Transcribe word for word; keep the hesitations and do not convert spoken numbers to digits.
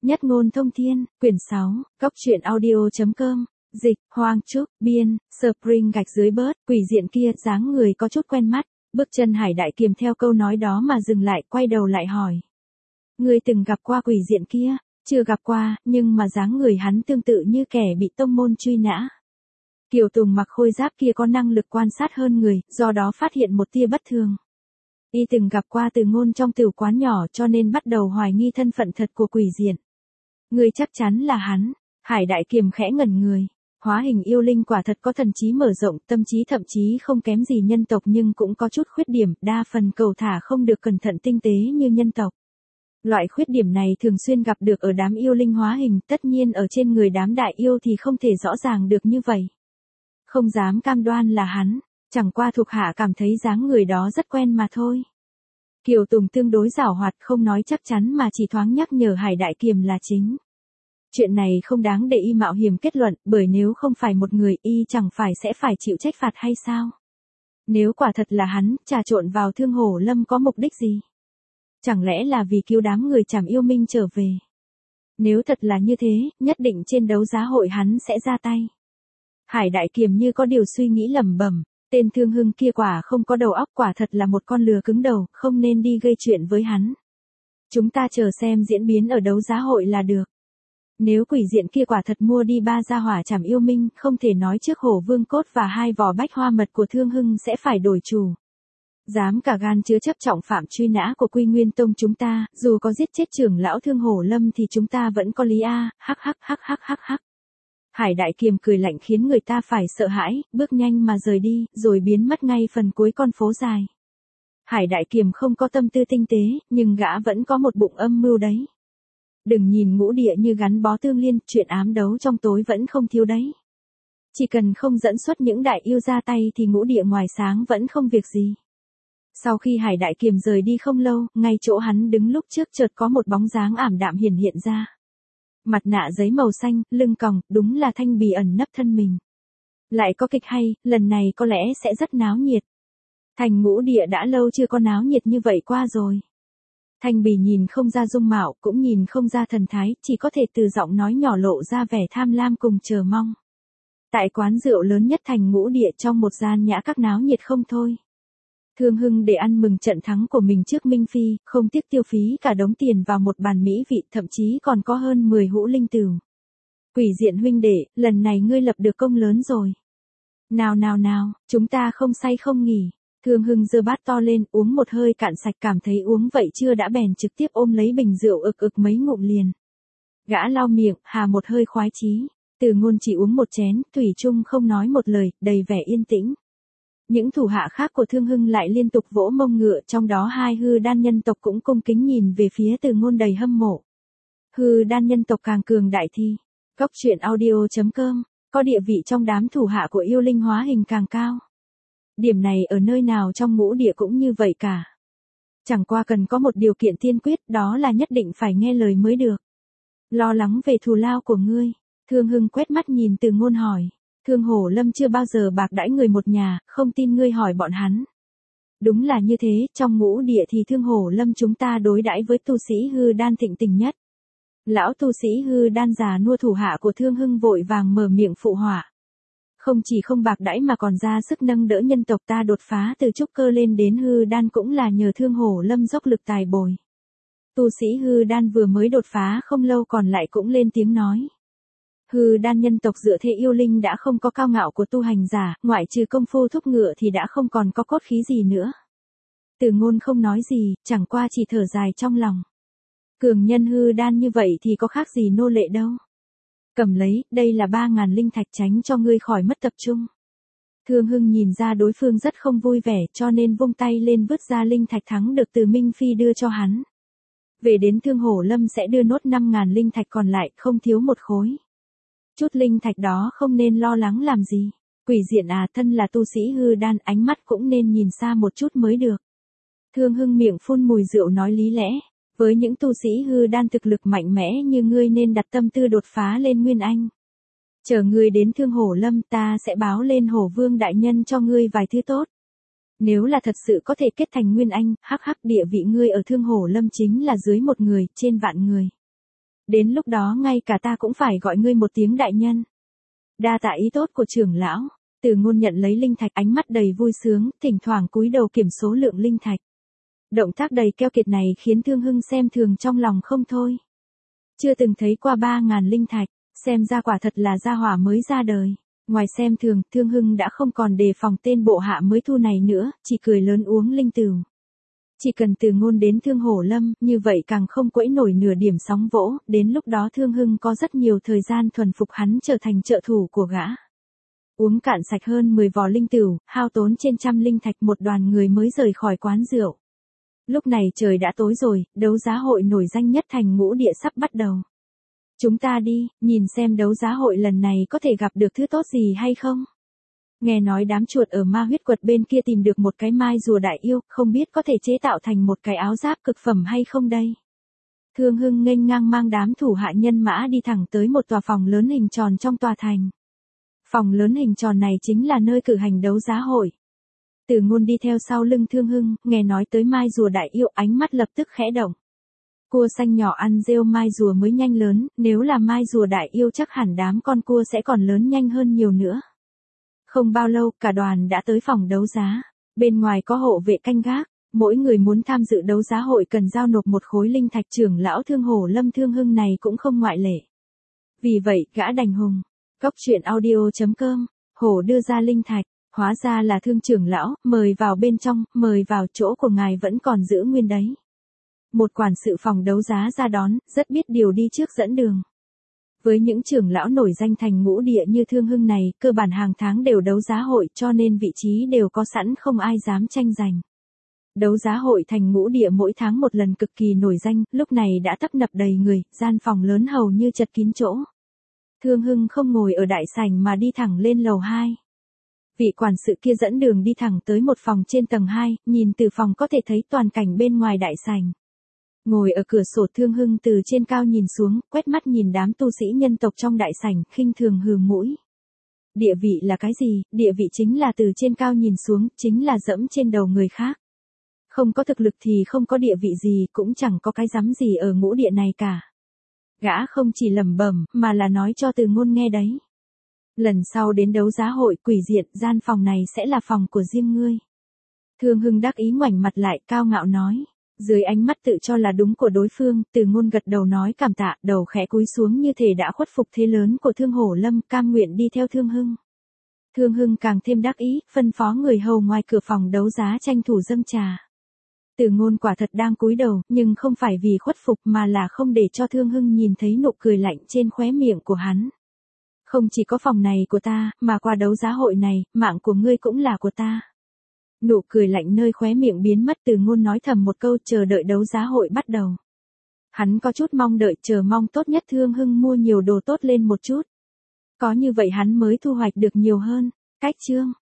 Nhất ngôn thông thiên, quyển sáu, Cốc truyện audio.com, dịch, Hoang Trúc, biên, Spring gạch dưới bớt, quỷ diện kia, dáng người có chút quen mắt, bước chân Hải Đại Kiềm theo câu nói đó mà dừng lại, quay đầu lại hỏi. Ngươi từng gặp qua quỷ diện kia? Chưa gặp qua, nhưng mà dáng người hắn tương tự như kẻ bị tông môn truy nã. Kiều Tùng mặc khôi giáp kia có năng lực quan sát hơn người, do đó phát hiện một tia bất thường. Y từng gặp qua Từ Ngôn trong tửu quán nhỏ cho nên bắt đầu hoài nghi thân phận thật của quỷ diện. Ngươi chắc chắn là hắn. Hải Đại Kiềm khẽ ngẩn người. Hóa hình yêu linh quả thật có thần trí mở rộng, tâm trí thậm chí không kém gì nhân tộc nhưng cũng có chút khuyết điểm, đa phần cầu thả không được cẩn thận tinh tế như nhân tộc. Loại khuyết điểm này thường xuyên gặp được ở đám yêu linh hóa hình, tất nhiên ở trên người đám đại yêu thì không thể rõ ràng được như vậy. Không dám cam đoan là hắn, chẳng qua thuộc hạ cảm thấy dáng người đó rất quen mà thôi. Kiều Tùng tương đối giảo hoạt, không nói chắc chắn mà chỉ thoáng nhắc nhở Hải Đại Kiềm là chính. Chuyện này không đáng để y mạo hiểm kết luận, bởi nếu không phải một người y chẳng phải sẽ phải chịu trách phạt hay sao? Nếu quả thật là hắn, trà trộn vào Thương Hổ Lâm có mục đích gì? Chẳng lẽ là vì cứu đám người Trảm Yêu Minh trở về? Nếu thật là như thế, nhất định trên đấu giá hội hắn sẽ ra tay. Hải Đại Kiềm như có điều suy nghĩ lẩm bẩm, tên Thương Hưng kia quả không có đầu óc, quả thật là một con lừa cứng đầu, không nên đi gây chuyện với hắn. Chúng ta chờ xem diễn biến ở đấu giá hội là được. Nếu quỷ diện kia quả thật mua đi ba gia hỏa Trảm Yêu Minh, không thể nói trước Hổ Vương cốt và hai vỏ bách hoa mật của Thương Hưng sẽ phải đổi chủ. Dám cả gan chứa chấp trọng phạm truy nã của Quy Nguyên Tông chúng ta, dù có giết chết trưởng lão Thương Hổ Lâm thì chúng ta vẫn có lý a, hắc hắc hắc hắc hắc hắc. Hải Đại Kiềm cười lạnh khiến người ta phải sợ hãi, bước nhanh mà rời đi, rồi biến mất ngay phần cuối con phố dài. Hải Đại Kiềm không có tâm tư tinh tế, nhưng gã vẫn có một bụng âm mưu đấy. Đừng nhìn Ngũ Địa như gắn bó tương liên, chuyện ám đấu trong tối vẫn không thiếu đấy. Chỉ cần không dẫn xuất những đại yêu ra tay thì Ngũ Địa ngoài sáng vẫn không việc gì. Sau khi Hải Đại Kiềm rời đi không lâu, ngay chỗ hắn đứng lúc trước chợt có một bóng dáng ảm đạm hiển hiện ra. Mặt nạ giấy màu xanh, lưng còng, đúng là Thanh Bì ẩn nấp thân mình. Lại có kịch hay, lần này có lẽ sẽ rất náo nhiệt. Thành Ngũ Địa đã lâu chưa có náo nhiệt như vậy qua rồi. Thanh Bì nhìn không ra dung mạo, cũng nhìn không ra thần thái, chỉ có thể từ giọng nói nhỏ lộ ra vẻ tham lam cùng chờ mong. Tại quán rượu lớn nhất thành Ngũ Địa trong một gian nhã các náo nhiệt không thôi. Thương Hưng để ăn mừng trận thắng của mình trước Minh Phi, không tiếc tiêu phí cả đống tiền vào một bàn mỹ vị, thậm chí còn có hơn mười hũ linh tửu. Quỷ diện huynh đệ, lần này ngươi lập được công lớn rồi. Nào nào nào, chúng ta không say không nghỉ. Thương Hưng giơ bát to lên, uống một hơi cạn sạch, cảm thấy uống vậy chưa đã bèn trực tiếp ôm lấy bình rượu ực ực mấy ngụm liền. Gã lau miệng, hà một hơi khoái chí. Từ Ngôn chỉ uống một chén, thủy chung không nói một lời, đầy vẻ yên tĩnh. Những thủ hạ khác của Thương Hưng lại liên tục vỗ mông ngựa, trong đó hai hư đan nhân tộc cũng cung kính nhìn về phía Từ Ngôn đầy hâm mộ. Hư đan nhân tộc càng cường đại thi. Cốc truyện audio.com, có địa vị trong đám thủ hạ của yêu linh hóa hình càng cao. Điểm này ở nơi nào trong Ngũ Địa cũng như vậy cả. Chẳng qua cần có một điều kiện tiên quyết, đó là nhất định phải nghe lời mới được. Lo lắng về thù lao của ngươi. Thương Hưng quét mắt nhìn Từ Ngôn hỏi. Thương Hổ Lâm chưa bao giờ bạc đãi người một nhà, không tin ngươi hỏi bọn hắn. Đúng là như thế, trong Ngũ Địa thì Thương Hổ Lâm chúng ta đối đãi với tu sĩ hư đan thịnh tình nhất. Lão tu sĩ hư đan già nua thủ hạ của Thương Hưng vội vàng mở miệng phụ họa. Không chỉ không bạc đãi mà còn ra sức nâng đỡ nhân tộc ta đột phá từ trúc cơ lên đến hư đan cũng là nhờ Thương Hổ Lâm dốc lực tài bồi. Tu sĩ hư đan vừa mới đột phá không lâu còn lại cũng lên tiếng nói. Hư đan nhân tộc dựa thế yêu linh đã không có cao ngạo của tu hành giả, ngoại trừ công phu thúc ngựa thì đã không còn có cốt khí gì nữa. Từ Ngôn không nói gì, chẳng qua chỉ thở dài trong lòng. Cường nhân hư đan như vậy thì có khác gì nô lệ đâu. Cầm lấy, đây là ba ngàn linh thạch tránh cho ngươi khỏi mất tập trung. Thương Hưng nhìn ra đối phương rất không vui vẻ cho nên vung tay lên vứt ra linh thạch thắng được từ Minh Phi đưa cho hắn. Về đến Thương Hổ Lâm sẽ đưa nốt năm ngàn linh thạch còn lại, không thiếu một khối. Chút linh thạch đó không nên lo lắng làm gì. Quỷ diện à, thân là tu sĩ hư đan, ánh mắt cũng nên nhìn xa một chút mới được. Thương Hưng miệng phun mùi rượu nói lý lẽ. Với những tu sĩ hư đan thực lực mạnh mẽ như ngươi nên đặt tâm tư đột phá lên Nguyên Anh. Chờ ngươi đến Thương Hổ Lâm ta sẽ báo lên Hổ Vương đại nhân cho ngươi vài thứ tốt. Nếu là thật sự có thể kết thành Nguyên Anh, hắc hắc địa vị ngươi ở Thương Hổ Lâm chính là dưới một người, trên vạn người. Đến lúc đó ngay cả ta cũng phải gọi ngươi một tiếng đại nhân. Đa tạ ý tốt của trưởng lão. Từ Ngôn nhận lấy linh thạch, ánh mắt đầy vui sướng, thỉnh thoảng cúi đầu kiểm số lượng linh thạch. Động tác đầy keo kiệt này khiến Thương Hưng xem thường trong lòng không thôi. Chưa từng thấy qua ba ngàn linh thạch, xem ra quả thật là gia hỏa mới ra đời. Ngoài xem thường, Thương Hưng đã không còn đề phòng tên bộ hạ mới thu này nữa, chỉ cười lớn uống linh tửu. Chỉ cần Từ Ngôn đến Thương Hổ Lâm, như vậy càng không quẫy nổi nửa điểm sóng vỗ, đến lúc đó Thương Hưng có rất nhiều thời gian thuần phục hắn trở thành trợ thủ của gã. Uống cạn sạch hơn mười vò linh tửu, hao tốn trên trăm linh thạch, một đoàn người mới rời khỏi quán rượu. Lúc này trời đã tối rồi, đấu giá hội nổi danh nhất thành ngũ địa sắp bắt đầu. Chúng ta đi, nhìn xem đấu giá hội lần này có thể gặp được thứ tốt gì hay không? Nghe nói đám chuột ở ma huyết quật bên kia tìm được một cái mai rùa đại yêu, không biết có thể chế tạo thành một cái áo giáp cực phẩm hay không đây? Thương Hưng nghênh ngang mang đám thủ hạ nhân mã đi thẳng tới một tòa phòng lớn hình tròn trong tòa thành. Phòng lớn hình tròn này chính là nơi cử hành đấu giá hội. Từ Ngôn đi theo sau lưng Thương Hưng, nghe nói tới mai rùa đại yêu, ánh mắt lập tức khẽ động. Cua xanh nhỏ ăn rêu mai rùa mới nhanh lớn, nếu là mai rùa đại yêu chắc hẳn đám con cua sẽ còn lớn nhanh hơn nhiều nữa. Không bao lâu, cả đoàn đã tới phòng đấu giá. Bên ngoài có hộ vệ canh gác, mỗi người muốn tham dự đấu giá hội cần giao nộp một khối linh thạch. Trưởng lão Thương Hổ Lâm Thương Hưng này cũng không ngoại lệ. Vì vậy, gã đành hùng. Cóc truyện audio chấm com, hổ đưa ra linh thạch, hóa ra là Thương trưởng lão, mời vào bên trong, mời vào, chỗ của ngài vẫn còn giữ nguyên đấy. Một quản sự phòng đấu giá ra đón, rất biết điều đi trước dẫn đường. Với những trưởng lão nổi danh thành ngũ địa như Thương Hưng này, cơ bản hàng tháng đều đấu giá hội, cho nên vị trí đều có sẵn, không ai dám tranh giành. Đấu giá hội thành ngũ địa mỗi tháng một lần cực kỳ nổi danh, lúc này đã tấp nập đầy người, gian phòng lớn hầu như chật kín chỗ. Thương Hưng không ngồi ở đại sảnh mà đi thẳng lên lầu hai. Vị quản sự kia dẫn đường đi thẳng tới một phòng trên tầng hai, nhìn từ phòng có thể thấy toàn cảnh bên ngoài đại sảnh. Ngồi ở cửa sổ, Thương Hưng từ trên cao nhìn xuống, quét mắt nhìn đám tu sĩ nhân tộc trong đại sảnh, khinh thường hừ mũi. Địa vị là cái gì? Địa vị chính là từ trên cao nhìn xuống, chính là dẫm trên đầu người khác. Không có thực lực thì không có địa vị gì, cũng chẳng có cái dám gì ở ngũ địa này cả. Gã không chỉ lẩm bẩm, mà là nói cho Từ Ngôn nghe đấy. Lần sau đến đấu giá hội quỷ diện, gian phòng này sẽ là phòng của riêng ngươi. Thương Hưng đắc ý ngoảnh mặt lại, cao ngạo nói. Dưới ánh mắt tự cho là đúng của đối phương, Từ Ngôn gật đầu nói cảm tạ, đầu khẽ cúi xuống như thể đã khuất phục thế lớn của Thương Hổ Lâm, cam nguyện đi theo Thương Hưng. Thương Hưng càng thêm đắc ý, phân phó người hầu ngoài cửa phòng đấu giá tranh thủ dâng trà. Từ Ngôn quả thật đang cúi đầu, nhưng không phải vì khuất phục mà là không để cho Thương Hưng nhìn thấy nụ cười lạnh trên khóe miệng của hắn. Không chỉ có phòng này của ta, mà qua đấu giá hội này, mạng của ngươi cũng là của ta. Nụ cười lạnh nơi khóe miệng biến mất. Từ Ngôn nói thầm một câu, chờ đợi đấu giá hội bắt đầu. Hắn có chút mong đợi, chờ mong tốt nhất Thương Hưng mua nhiều đồ tốt lên một chút. Có như vậy hắn mới thu hoạch được nhiều hơn. Cách chương